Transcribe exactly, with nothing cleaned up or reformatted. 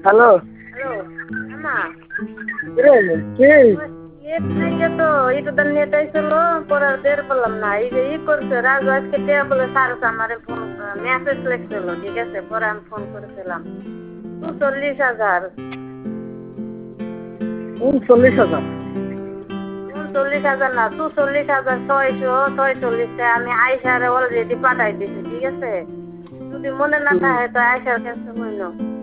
hello hello আমা রে কে net নাই তো এটা তো নেট আইছিল পরে আর বের করলাম না এই যে ই করছে রাজু আজকে টিয়া বলে সারস আমারে ফোন মেসেজ লিখছিল ঠিক আছে পরে আমি ফোন করেছিলাম তো চল্লিশ হাজার উনচল্লিশ হাজার উনচল্লিশ হাজার না তো চল্লিশ হাজার ছয়শো ছয়চল্লিশটা আমি আয়সারে অলরেডি পাঠাই দিছি ঠিক আছে যদি মনে না থাকে তো আয়সার কাছে হইল